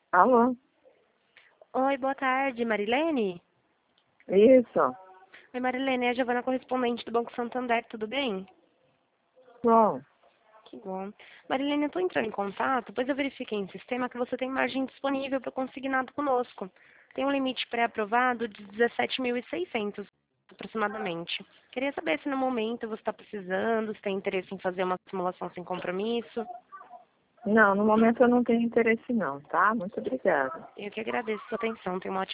Alô? Oi, boa tarde, Marilene? Isso. Oi, Marilene, é a Giovana, correspondente do Banco Santander, tudo bem? Bom, Que bom. Marilene, eu estou entrando em contato, pois eu verifiquei em sistema que você tem margem disponível para consignado conosco. Tem um limite pré-aprovado de 17.600, aproximadamente. Queria saber se no momento você está precisando, se tem interesse em fazer uma simulação sem compromisso. não, no momento eu não tenho interesse não, tá? Muito obrigada. Eu que agradeço a sua atenção, tenha uma ótima